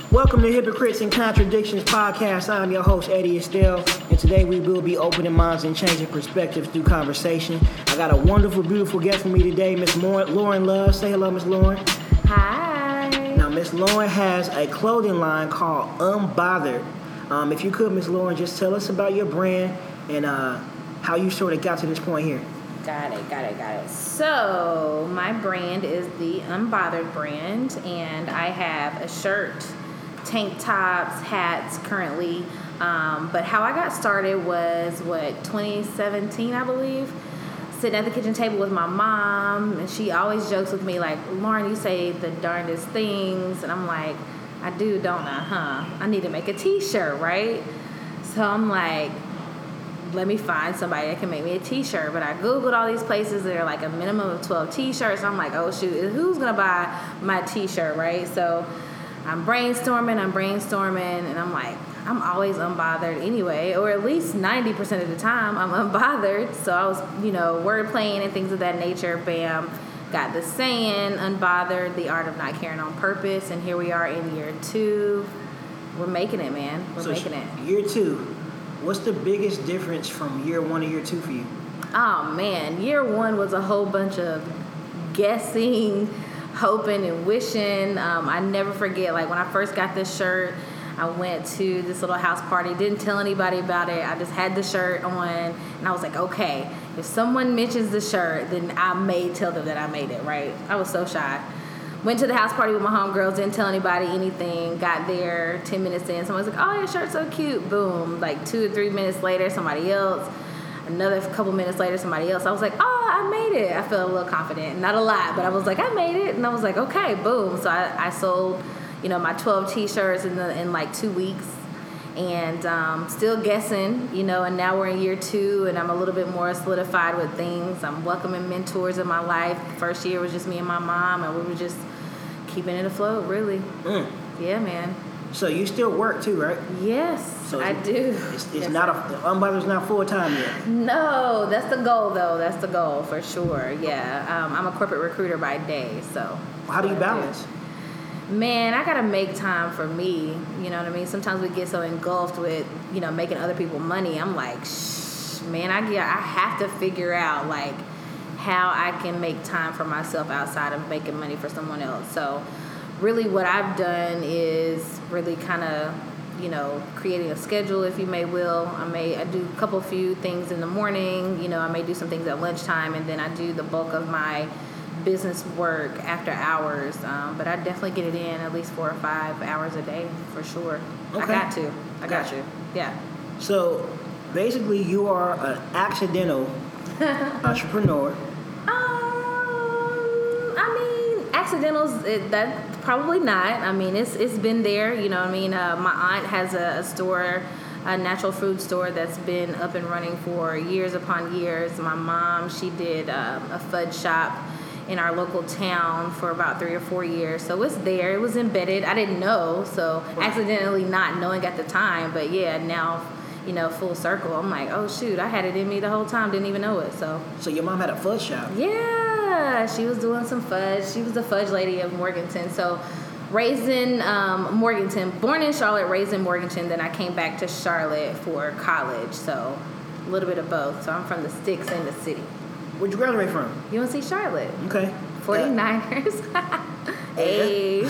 Welcome to Hypocrites and Contradictions podcast. I'm your host, Eddie Estelle, and today we will be opening minds and changing perspectives through conversation. I got a wonderful, beautiful guest for me today, Miss Lauren Love. Say hello, Miss Lauren. Hi. Now, Miss Lauren has a clothing line called Unbothered. If you could, Miss Lauren, just tell us about your brand and how you sort of got to this point here. Got it. So, my brand is the Unbothered brand, and I have a shirt, tank tops, hats currently. But how I got started was, 2017, I believe? Sitting at the kitchen table with my mom, and she always jokes with me, like, Lauren, you say the darndest things. And I'm like, I do, don't I, I need to make a t-shirt, right? So I'm like, let me find somebody that can make me a t-shirt. But I Googled all these places that are like a minimum of 12 t-shirts. I'm like, oh, shoot, who's going to buy my t-shirt, right? So I'm brainstorming, and I'm like, I'm always unbothered anyway, or at least 90% of the time I'm unbothered. So I was, word playing and things of that nature. Bam, got the saying, unbothered, the art of not caring on purpose. And here we are in year 2. We're making it, man. We're making it. Year 2. What's the biggest difference from year 1 to year 2 for you? Oh, man. Year 1 was a whole bunch of guessing, hoping and wishing. I never forget, like, when I first got this shirt, I went to this little house party, didn't tell anybody about it. I just had the shirt on, and I was like, okay, if someone mentions the shirt, then I may tell them that I made it, right? I was so shy. Went to the house party with my homegirls, didn't tell anybody anything. Got there 10 minutes in, someone was like, oh, your shirt's so cute. Boom. Like 2 or 3 minutes later, somebody else. Another couple minutes later, somebody else. I was like, oh, I made it. I felt a little confident. Not a lot, but I was like, I made it. And I was like, okay, boom. So I sold, my 12 t-shirts in like 2 weeks. And still guessing, and now we're in year 2, and I'm a little bit more solidified with things. I'm welcoming mentors in my life. First year was just me and my mom, and we were just keeping it afloat, really. Yeah, man. So you still work too, right? Yes, so I do. It's not Unbothered's not full time yet. No, that's the goal though. That's the goal for sure. Yeah, I'm a corporate recruiter by day, so. How do you balance? Man, I gotta make time for me. You know what I mean? Sometimes we get so engulfed with, making other people money. I'm like, man, I have to figure out like how I can make time for myself outside of making money for someone else. So really what I've done is really kind of, creating a schedule, if you will. I do a few things in the morning. I may do some things at lunchtime, and then I do the bulk of my business work after hours. But I definitely get it in at least 4 or 5 hours a day for sure. Okay. I got you. Yeah. So basically, you are an accidental entrepreneur. Accidentals, that probably not. I mean, it's been there. You know what I mean? My aunt has a store, a natural food store that's been up and running for years upon years. My mom, she did a fudge shop in our local town for about 3 or 4 years. So it's there. It was embedded. I didn't know, so accidentally not knowing at the time. But yeah, now, full circle. I'm like, oh shoot, I had it in me the whole time. Didn't even know it. So your mom had a fudge shop? Yeah, she was doing some fudge. She was the fudge lady of Morganton. So raised in Morganton, born in Charlotte, raised in Morganton. Then I came back to Charlotte for college. So a little bit of both. So I'm from the sticks in the city. Where'd you graduate from? UNC Charlotte. Okay. 49ers. Hey.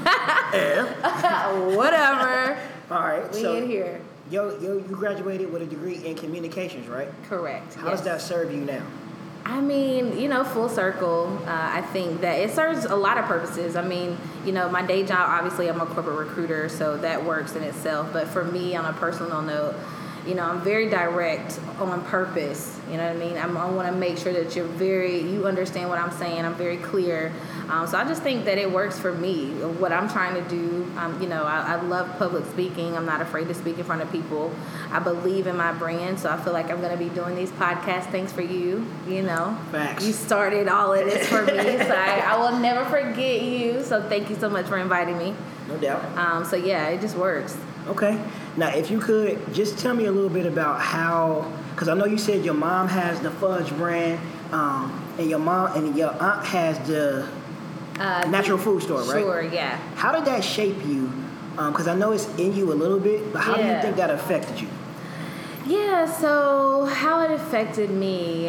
Whatever. All right. We in here. You graduated with a degree in communications, right? Correct. How does that serve you now? I mean, full circle. I think that it serves a lot of purposes. I mean, my day job, obviously I'm a corporate recruiter, so that works in itself. But for me, on a personal note, I'm very direct on purpose. You know what I mean? I want to make sure that you understand what I'm saying. I'm very clear. So I just think that it works for me, what I'm trying to do. I love public speaking. I'm not afraid to speak in front of people. I believe in my brand, so I feel like I'm going to be doing these podcasts thanks for you, Facts. You started all of this for me, so I will never forget you. So thank you so much for inviting me. No doubt. So yeah, it just works. Okay. Now, if you could, just tell me a little bit about how, because I know you said your mom has the fudge brand, and your aunt has the natural food store, right? Sure, yeah. How did that shape you Because I know it's in you a little bit, but how do you think that affected you? Yeah, so how it affected me,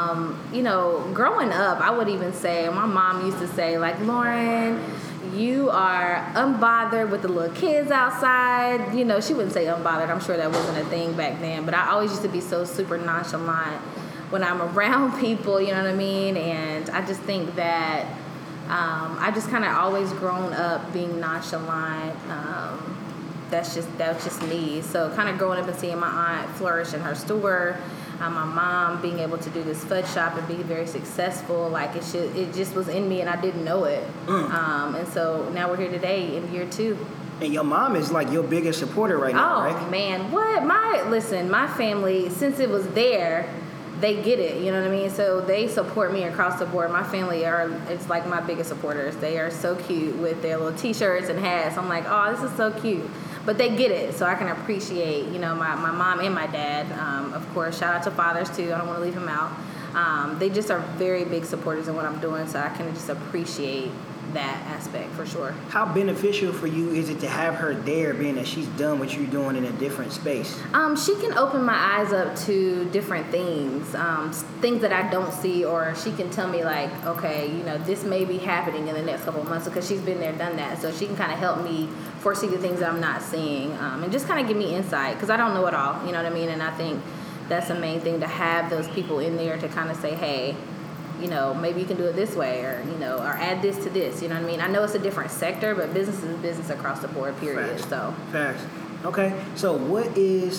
growing up, I would even say, my mom used to say, like, Lauren, you are unbothered with the little kids outside. She wouldn't say unbothered. I'm sure that wasn't a thing back then, but I always used to be so super nonchalant when I'm around people, you know what I mean? And I just think that I just kind of always grown up being nonchalant. That's just me. So kind of growing up and seeing my aunt flourish in her store, my mom being able to do this fudge shop and be very successful, like it just was in me and I didn't know it. And so now we're here today in year 2. And your mom is like your biggest supporter right now, right? Oh man, what? My family, since it was there, they get it, you know what I mean? So they support me across the board. My family it's like my biggest supporters. They are so cute with their little t-shirts and hats. I'm like, oh, this is so cute. But they get it, so I can appreciate, my mom and my dad. Of course, shout out to fathers too. I don't want to leave them out. They just are very big supporters in what I'm doing, so I can just appreciate that aspect for sure. How beneficial for you is it to have her there, being that she's done what you're doing in a different space? She can open my eyes up to different things, things that I don't see, or she can tell me like, okay, this may be happening in the next couple of months because she's been there, done that. So she can kind of help me foresee the things that I'm not seeing, and just kind of give me insight because I don't know it all, you know what I mean? And I think that's the main thing, to have those people in there to kind of say, hey, maybe you can do it this way, or or add this to this. You know what I mean? I know it's a different sector, but business is business across the board. Period. Facts. Okay. So what is?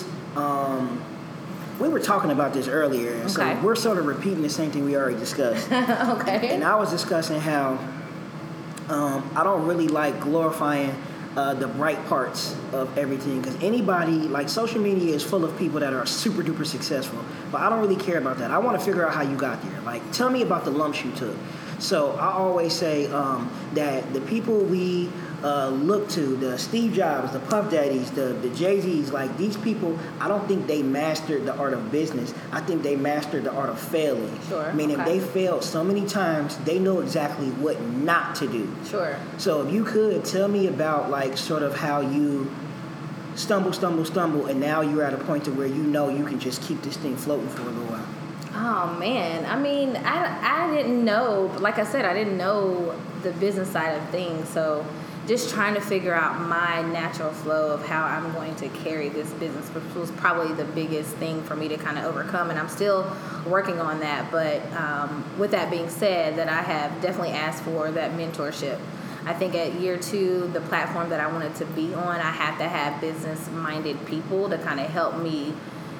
We were talking about this earlier, okay. So we're sort of repeating the same thing we already discussed. Okay. And I was discussing how I don't really like glorifying the bright parts of everything, because anybody, like, social media is full of people that are super duper successful, but I don't really care about that. I want to figure out how you got there. Like, tell me about the lumps you took. So I always say that the people we look to, the Steve Jobs, the Puff Daddies, the Jay-Z's, like, these people, I don't think they mastered the art of business. I think they mastered the art of failing. Sure. Meaning they failed so many times, they know exactly what not to do. Sure. So if you could tell me about, like, sort of how you stumble, and now you're at a point to where you can just keep this thing floating for a little while. Oh, man. I mean, I didn't know, like I said, I didn't know the business side of things, so just trying to figure out my natural flow of how I'm going to carry this business, which was probably the biggest thing for me to kind of overcome, and I'm still working on that. But with that being said, that I have definitely asked for that mentorship. I think at year 2, the platform that I wanted to be on, I have to have business-minded people to kind of help me,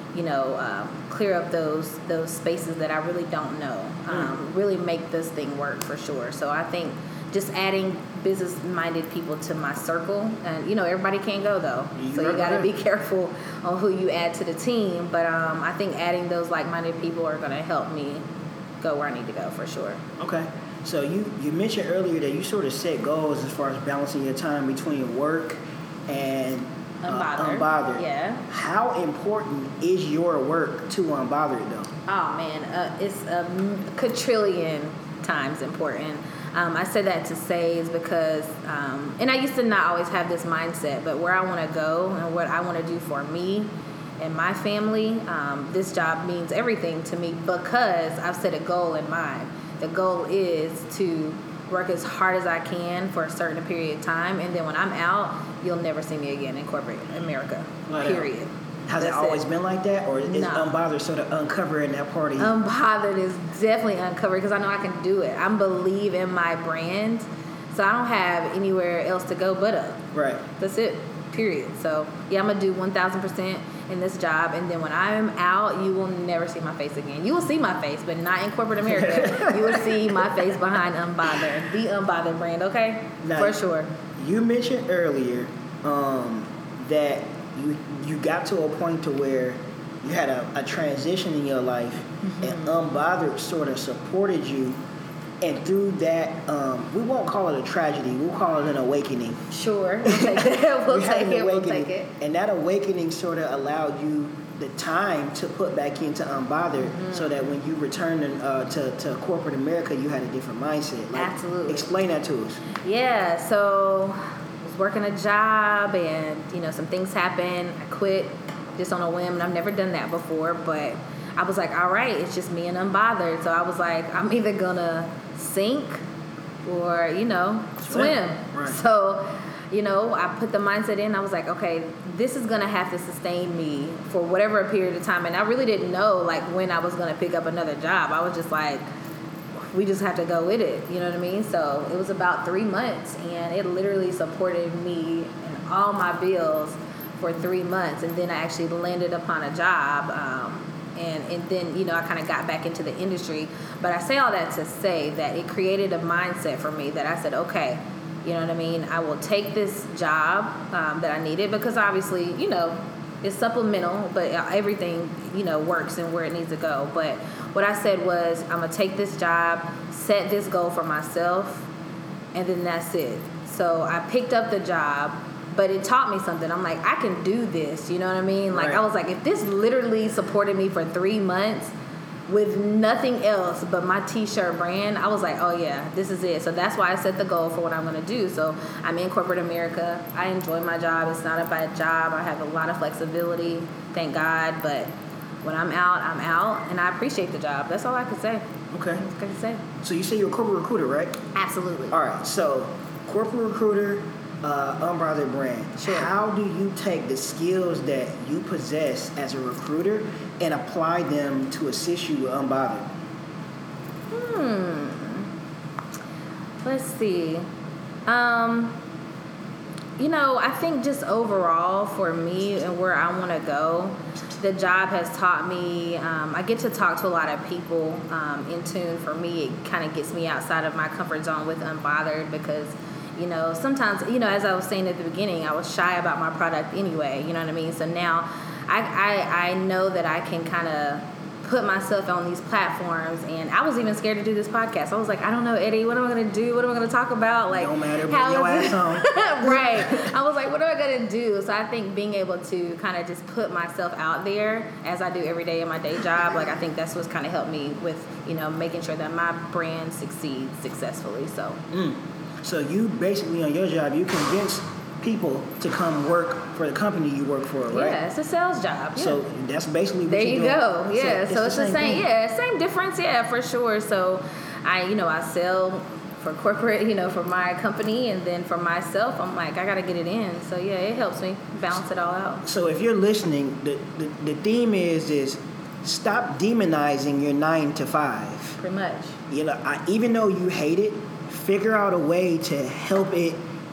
clear up those spaces that I really don't know, really make this thing work for sure. So I think just adding business-minded people to my circle, and everybody can't go though, so you got to be careful on who you add to the team. But I think adding those like-minded people are going to help me go where I need to go for sure. Okay, so you mentioned earlier that you sort of set goals as far as balancing your time between work and Unbothered. Yeah. How important is your work to Unbothered though? Oh man, it's a quadrillion times important. I say that to say is because, and I used to not always have this mindset, but where I want to go and what I want to do for me and my family, this job means everything to me because I've set a goal in mind. The goal is to work as hard as I can for a certain period of time, and then when I'm out, you'll never see me again in corporate America, period. Has it always been like that, or is Unbothered sort of uncovering that party? Unbothered is definitely uncovered because I know I can do it. I believe in my brand, so I don't have anywhere else to go but up. Right. That's it, period. So, yeah, I'm going to do 1,000% in this job, and then when I'm out, you will never see my face again. You will see my face, but not in corporate America. You will see my face behind Unbothered, the Unbothered brand, okay? Now, for sure. You mentioned earlier that you got to a point to where you had a transition in your life, and Unbothered sort of supported you, and through that, we won't call it a tragedy, we'll call it an awakening. Sure, we'll take it. We'll take it. And that awakening sort of allowed you the time to put back into Unbothered, so that when you returned to corporate America, you had a different mindset. Absolutely. Explain that to us. Yeah, so was working a job, and some things happened. I quit just on a whim, and I've never done that before, but I was like, all right, it's just me and Unbothered. So I was like, I'm either gonna sink or swim. Right. So I put the mindset in. I was like, okay, this is gonna have to sustain me for whatever period of time. And I really didn't know like when I was gonna pick up another job. I was just like, we just have to go with it. You know what I mean? So it was about 3 months, and it literally supported me and all my bills for 3 months. And then I actually landed upon a job. And then, I kind of got back into the industry. But I say all that to say that it created a mindset for me that I said, okay, you know what I mean? I will take this job that I needed, because obviously, it's supplemental, but everything, works and where it needs to go. But what I said was, I'm going to take this job, set this goal for myself, and then that's it. So I picked up the job, but it taught me something. I'm like, I can do this, you know what I mean? Like, right. I was like, if this literally supported me for 3 months with nothing else but my t-shirt brand, I was like, oh yeah, this is it. So that's why I set the goal for what I'm going to do. So I'm in corporate America. I enjoy my job. It's not a bad job. I have a lot of flexibility, thank God. But when I'm out, and I appreciate the job. That's all I could say. Okay. That's what I could say. So you say you're a corporate recruiter, right? Absolutely. All right. So corporate recruiter, Unbothered brand. Sure. How do you take the skills that you possess as a recruiter and apply them to assist you with Unbothered? Let's see. I think just overall for me and where I want to go, the job has taught me, I get to talk to a lot of people in tune. For me, it kind of gets me outside of my comfort zone with Unbothered, because sometimes, as I was saying at the beginning, I was shy about my product anyway, you know what I mean? So now I know that I can kind of put myself on these platforms, and I was even scared to do this podcast. I was like, I don't know, Eddie, what am I going to do? What am I going to talk about? Like, don't matter, put your ass on. Right. I was like, what am I going to do? So I think being able to kind of just put myself out there as I do every day in my day job, like, I think that's what's kind of helped me with, making sure that my brand succeeds successfully. So you basically, on your job, you convince people to come work for the company you work for, right? Yeah, it's a sales job. Yeah. So that's basically what there you're you doing. go. Yeah, so it's the same. Thing. Yeah, same difference. Yeah, for sure. So I sell for corporate, for my company, and then for myself, I'm like, I got to get it in. So yeah, it helps me balance it all out. So if you're listening, the theme is stop demonizing your 9 to 5. Pretty much. Even though you hate it, figure out a way to help it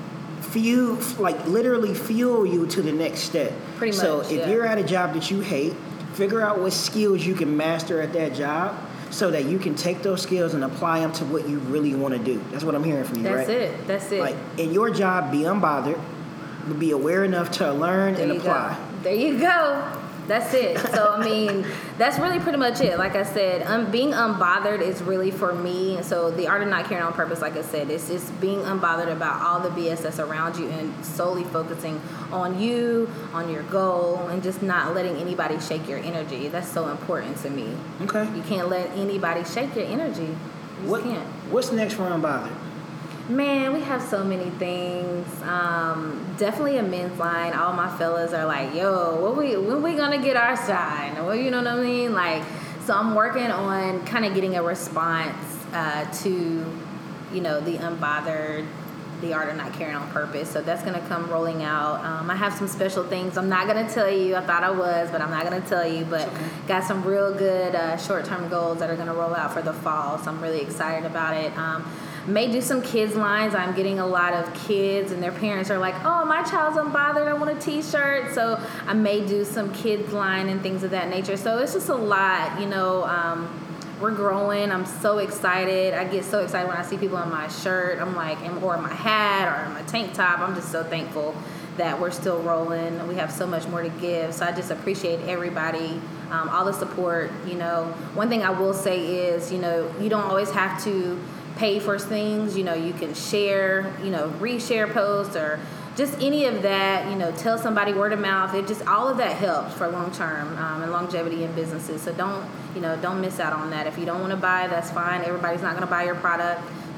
literally fuel you to the next step. Pretty much. So if you're at a job that you hate, figure out what skills you can master at that job, so that you can take those skills and apply them to what you really want to do. That's what I'm hearing from you, right? That's it. Like, in your job, be unbothered, be aware enough to learn and apply. There you go. That's it. So, that's really pretty much it. Like I said, being unbothered is really for me. So the art of not caring on purpose, like I said, it's just being unbothered about all the BS that's around you and solely focusing on you, on your goal, and just not letting anybody shake your energy. That's so important to me. Okay. You can't let anybody shake your energy. You just can't. What's next for Unbothered? Man, we have so many things. Definitely a men's line. All my fellas are like, yo, when we gonna get our shine? Well, you know what I mean? Like, so I'm working on kind of getting a response to, the Unbothered, the art of not caring on purpose. So that's gonna come rolling out. I have some special things. I'm not gonna tell you. I thought I was, but I'm not gonna tell you. But got some real good short-term goals that are gonna roll out for the fall. So I'm really excited about it. May do some kids lines. I'm getting a lot of kids and their parents are like, oh, my child's unbothered, I want a t-shirt. So I may do some kids line and things of that nature. So it's just a lot, we're growing. I'm so excited. I get so excited when I see people in my shirt. I'm like, or my hat or my tank top. I'm just so thankful that we're still rolling. We have so much more to give. So I just appreciate everybody, all the support. One thing I will say is, you don't always have to pay for things. You can share, reshare posts or just any of that, tell somebody word of mouth. It just, all of that helps for long term and longevity in businesses. So don't miss out on that. If you don't want to buy, that's fine. Everybody's not going to buy your product. So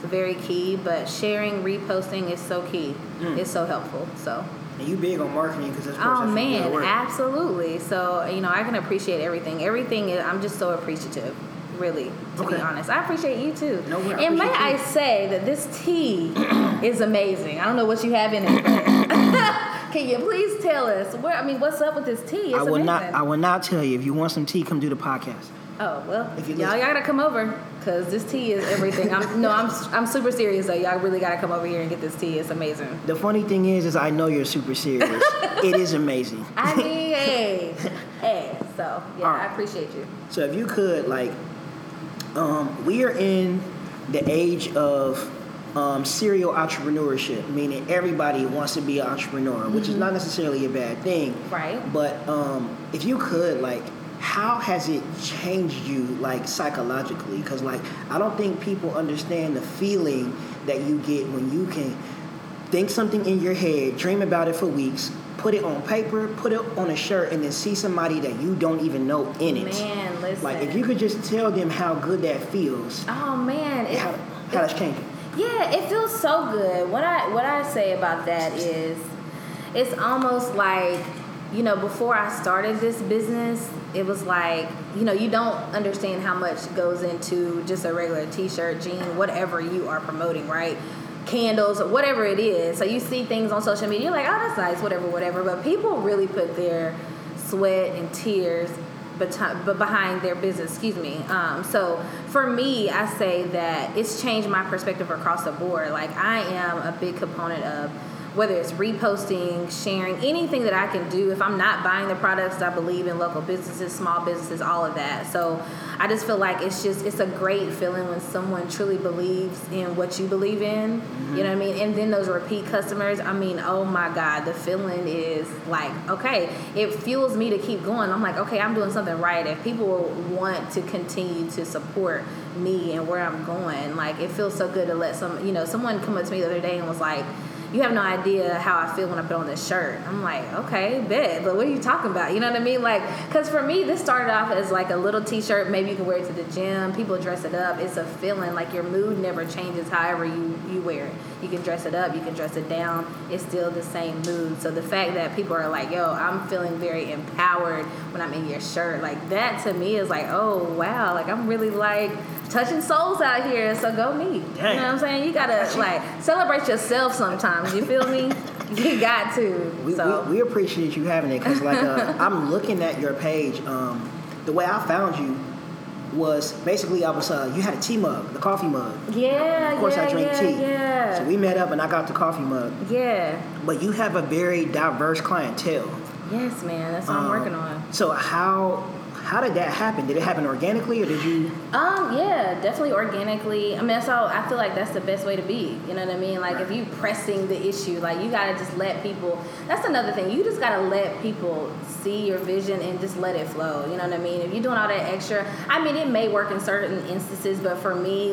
very key. But sharing, reposting is so key. It's so helpful. So. And you big on marketing because that's Oh man, absolutely. So I can appreciate everything. I'm just so appreciative. Really, to be honest. I appreciate you too. No, and may I say that this tea is amazing. I don't know what you have in it, but can you please tell us what's up with this tea? It's amazing. I will not tell you. If you want some tea, come do the podcast. Oh well, y'all gotta come over because this tea is everything. I'm super serious though. Y'all really gotta come over here and get this tea. It's amazing. The funny thing is I know you're super serious. It is amazing. I mean, hey. So yeah, right. I appreciate you. So if you could we are in the age of serial entrepreneurship, meaning everybody wants to be an entrepreneur, which is not necessarily a bad thing. Right. But if you could, how has it changed you, psychologically? Because, I don't think people understand the feeling that you get when you can think something in your head, dream about it for weeks, put it on paper, put it on a shirt, and then see somebody that you don't even know in it. Man, listen. If you could just tell them how good that feels. Oh, man. How that's changing. Yeah, it feels so good. What I say about that is it's almost like, before I started this business, it was like, you don't understand how much goes into just a regular t-shirt, jean, whatever you are promoting, right? Candles or whatever it is. So you see things on social media, you're like, oh, that's nice, whatever. But people really put their sweat and tears behind their business, So for me, I say that it's changed my perspective across the board. I am a big component of whether it's reposting, sharing, anything that I can do. If I'm not buying the products, I believe in local businesses, small businesses, all of that. So I just feel like it's a great feeling when someone truly believes in what you believe in. Mm-hmm. You know what I mean? And then those repeat customers, oh my God, the feeling is okay, it fuels me to keep going. I'm like, okay, I'm doing something right. If people want to continue to support me and where I'm going, it feels so good to let someone come up to me the other day and was like, you have no idea how I feel when I put on this shirt. I'm like, okay, bet, but what are you talking about? You know what I mean? Because for me, this started off as a little t-shirt. Maybe you can wear it to the gym. People dress it up. It's a feeling. Your mood never changes however you wear it. You can dress it up. You can dress it down. It's still the same mood. So the fact that people are like, yo, I'm feeling very empowered when I'm in your shirt, that to me is oh, wow. I'm really touching souls out here. So go me. Dang. You know what I'm saying? You got to celebrate yourself sometimes. You feel me? You got to. We appreciate you having it because I'm looking at your page. The way I found you was basically you had a tea mug, the coffee mug. Yeah, of course I drink tea. Yeah. So we met up and I got the coffee mug. Yeah. But you have a very diverse clientele. Yes, man. That's what I'm working on. So how did that happen? Did it happen organically or did you? Yeah, definitely organically. I feel like that's the best way to be. You know what I mean? If you pressing the issue, you gotta just let people. That's another thing. You just gotta let people see your vision and just let it flow. You know what I mean? If you're doing all that extra, it may work in certain instances, but for me,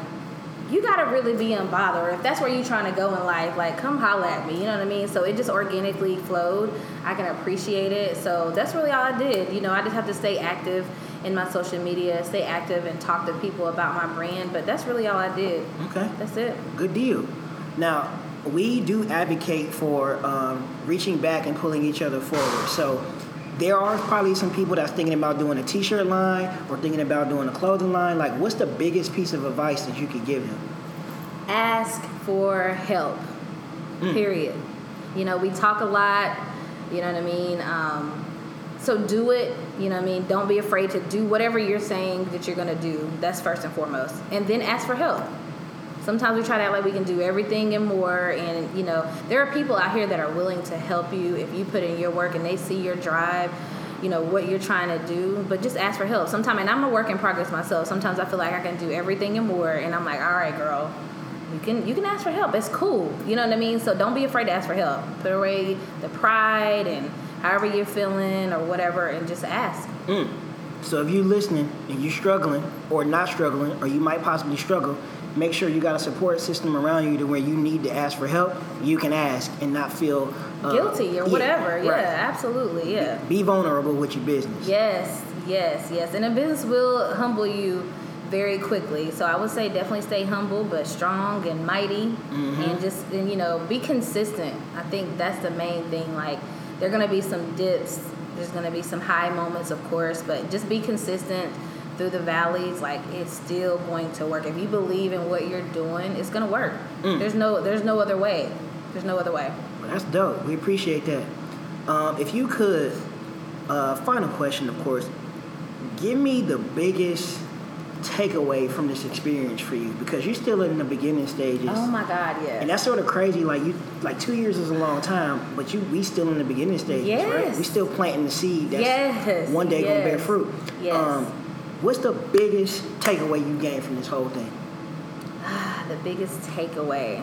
you gotta really be unbothered. If that's where you're trying to go in life, come holler at me. You know what I mean? So it just organically flowed. I can appreciate it. So that's really all I did. I just have to stay active in my social media, stay active and talk to people about my brand. But that's really all I did. Okay. That's it. Good deal. Now, we do advocate for reaching back and pulling each other forward. So there are probably some people that's thinking about doing a t-shirt line or thinking about doing a clothing line. What's the biggest piece of advice that you could give them? Ask for help, period. We talk a lot, you know what I mean? So do it, you know what I mean? Don't be afraid to do whatever you're saying that you're going to do. That's first and foremost. And then ask for help. Sometimes we try to act like we can do everything and more, and there are people out here that are willing to help you if you put in your work and they see your drive, what you're trying to do. But just ask for help. Sometimes, and I'm a work in progress myself. Sometimes I feel like I can do everything and more, and I'm like, all right, girl, you can ask for help. It's cool, you know what I mean? So don't be afraid to ask for help. Put away the pride and however you're feeling or whatever, and just ask. So if you're listening and you're struggling or not struggling, or you might possibly struggle, make sure you got a support system around you to where you need to ask for help. You can ask and not feel guilty or whatever. Right. Yeah, absolutely. Yeah. Be vulnerable with your business. Yes. And a business will humble you very quickly. So I would say definitely stay humble, but strong and mighty, and just, and, you know, be consistent. I think that's the main thing. Like, there are going to be some dips. There's going to be some high moments, of course, but just be consistent through the valleys. Like, it's still going to work. If you believe in what you're doing, it's going to work. There's no other way. There's no other way. Well, that's dope. We appreciate that. If you could, final question, of course, give me the biggest takeaway from this experience for you, because you're still in the beginning stages. Oh my God, yeah. And that's sort of crazy. Like, 2 years is a long time, but we still in the beginning stages, right? We still planting the seed that's one day gonna bear fruit. Yes. What's the biggest takeaway you gained from this whole thing? The biggest takeaway,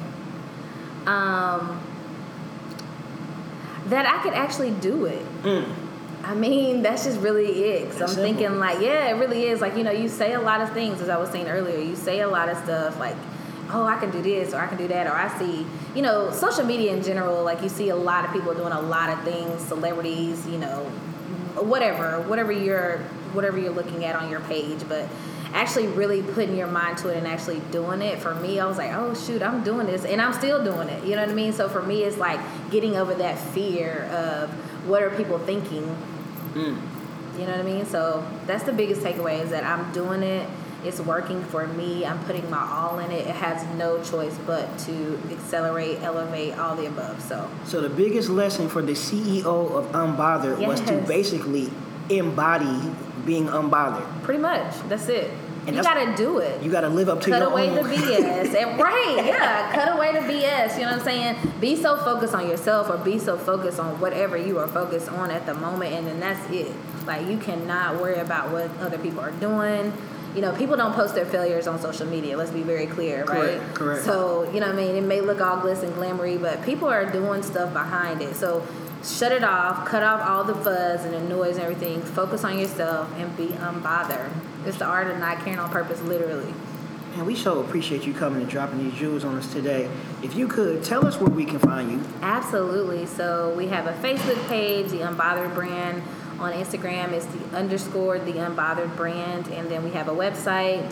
that I could actually do it. I mean, that's just really it. Cause I'm thinking, like, yeah, it really is. Like, you know, you say a lot of things, as I was saying earlier. You say a lot of stuff like, oh, I can do this, or I can do that, or I see, you know, social media in general, like, you see a lot of people doing a lot of things, celebrities, you know, whatever you're looking at on your page, but actually really putting your mind to it and actually doing it. For me, I was like, oh shoot, I'm doing this, and I'm still doing it. You know what I mean? So for me, it's like getting over that fear of what are people thinking. You know what I mean? So that's the biggest takeaway, is that I'm doing it. It's working for me. I'm putting my all in it. It has no choice but to accelerate, elevate, all the above. So the biggest lesson for the CEO of Unbothered was to basically embody being unbothered. Pretty much. That's it. And you gotta do it. You gotta live up to your own. Cut away the BS. Cut away the BS. You know what I'm saying? Be so focused on yourself, or be so focused on whatever you are focused on at the moment, and then that's it. Like, you cannot worry about what other people are doing. You know, people don't post their failures on social media. Let's be very clear, right? Correct. So, you know what I mean? It may look all glitz and glamoury, but people are doing stuff behind it. So shut it off. Cut off all the fuzz and the noise and everything. Focus on yourself and be unbothered. It's the art of not caring on purpose, literally. And we so appreciate you coming and dropping these jewels on us today. If you could, tell us where we can find you. Absolutely. So we have a Facebook page, The Unbothered Brand. On Instagram, it's _The Unbothered Brand. And then we have a website,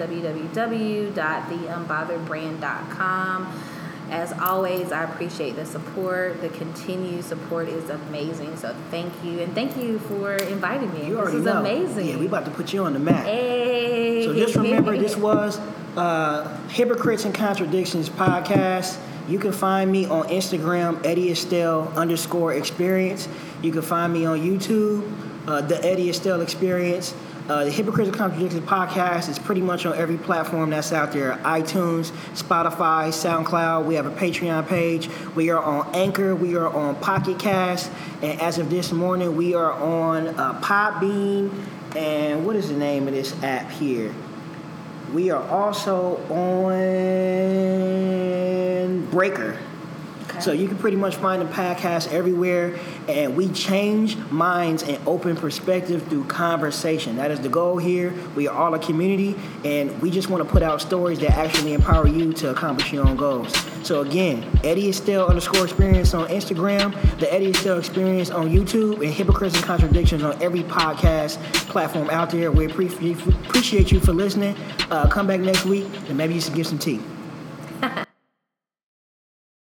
www.theunbotheredbrand.com. As always, I appreciate the support. The continued support is amazing. So thank you. And thank you for inviting me. You already know. This is amazing. Yeah, we about to put you on the map. Hey. So just remember, this was Hypocrites and Contradictions podcast. You can find me on Instagram, EddieEstelle_experience. You can find me on YouTube, The Eddie Estelle Experience. The Hypocrites and Contradictions podcast is pretty much on every platform that's out there. iTunes, Spotify, SoundCloud. We have a Patreon page. We are on Anchor. We are on Pocket Cast. And as of this morning, we are on Podbean. And what is the name of this app here? We are also on Breaker. So you can pretty much find the podcast everywhere, and we change minds and open perspective through conversation. That is the goal here. We are all a community, and we just want to put out stories that actually empower you to accomplish your own goals. So again, EddieEstelle_experience on Instagram, The Eddie Estelle Experience on YouTube, and Hypocrites and Contradictions on every podcast platform out there. We appreciate you for listening. Come back next week, and maybe you should get some tea.